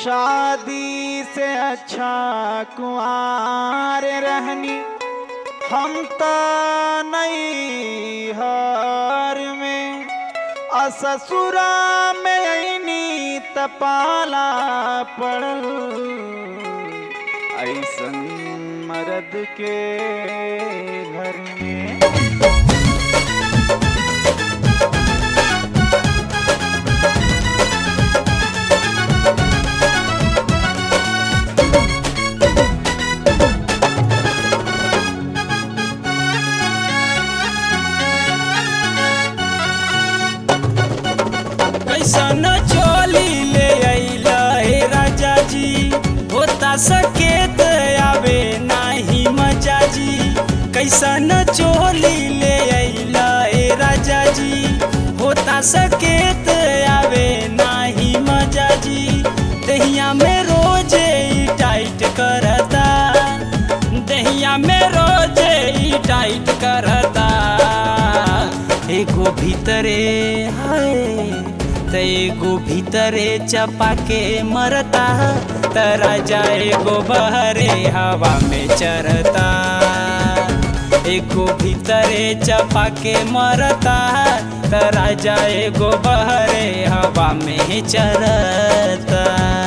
शादी से अच्छा कुंवार रहनी हम तो नहीं हार में ससुरा में ऐनी तपाला पड़ल ऐसन मर्द के घर में। कैसन चोली ले अइला हे राजा जी होता सकेत आवे नाही मजा जी। कैसन चोली ले अइला हे राजा जी होता सकेत आवे नाही मजा जी। दहिया में रोजे टाइट करता दहिया में रोजे टाइट करता एगो भीतरे है एगो भीतरे चपा के मरता त राजा एगो बहरे हवा में चरता। एगो भीतरे चपा के मरता त राजा एगो बहरे हवा में चरता।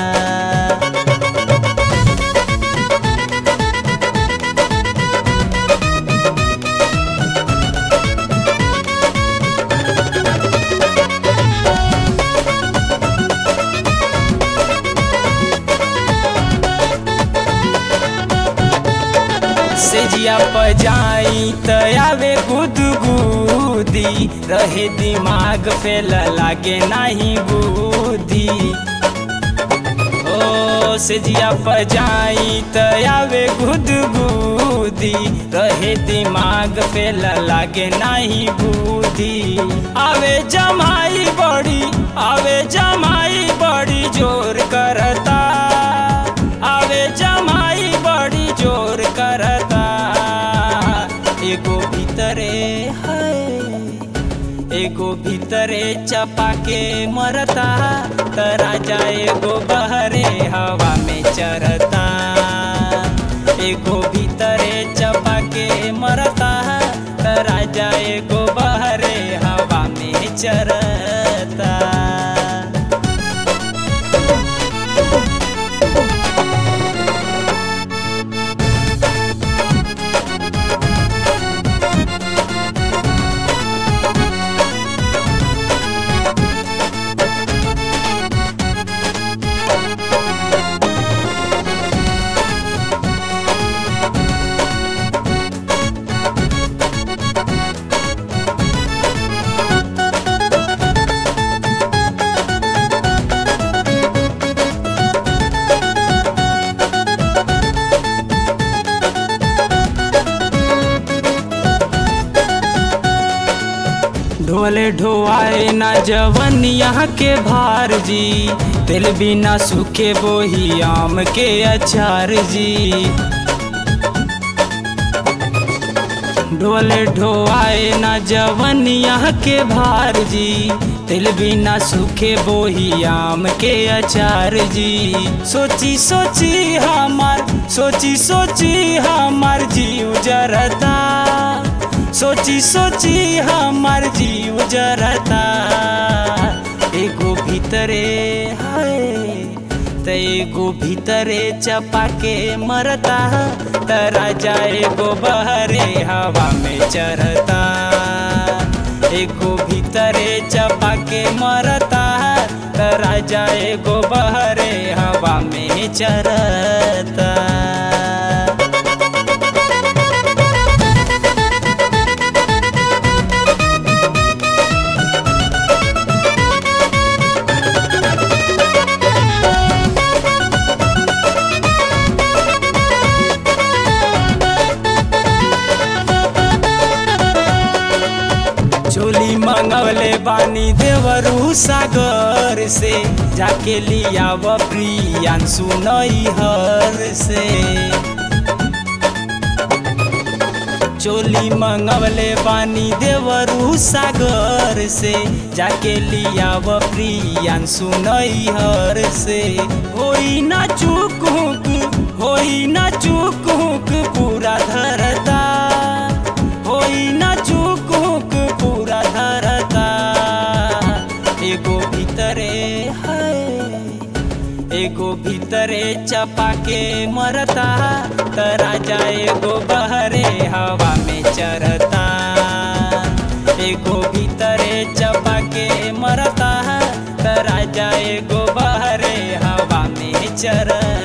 सेजिया पजाई तयावे गुदगुदी रहे दिमाग फेल लागे नहीं बुद्धि। ओ सेजिया पजाई तयावे गुदगुदी रहे दिमाग फेल लागे नहीं बुद्धि। आवे जमाई बड़ी जोर करता आवे जमाई बड़ी जोर करता। एगो भीतरे है एगो भीतरे चपा के मरता त राजा एगो बहरे हवा में चरता। एगो भीतरे चपा के मरता त राजा एगो बहरे हवा में चरता। ढोले ढोआए ना जवनिया के भार जी तेल बिना सूखे बोही आम के अचार जी। ढोले ढोआए ना जवनिया के भार जी तेल बिना सूखे बोही आम के अचार जी। सोची सोची हमार जीव जरता सोची हमार जीव जरता। एगो भीतरे है त एगो भीतरे चपा के मरता त राजा एगो बहरे हवा में चरता। एगो भीतरे चपा के मरता त राजा एगो बहरे हवा में चरता। चोली मंगवले बानी देवरू सागर से जाके लिया व प्रियांशु नैहर से। चोली मंगवले बानी देवरू सागर से, जाके लियाव प्रियांशु नैहर से। होई ना चूक होई ना चूक पूरा धरता, होई ना चूक पूरा धरता। एगो भीतरे है एगो भीतरे चपा के मरता, त राजा एगो बहरे हवा में चरता। एगो भीतरे चपा के मरता, त राजा एगो बहरे हवा में चरता।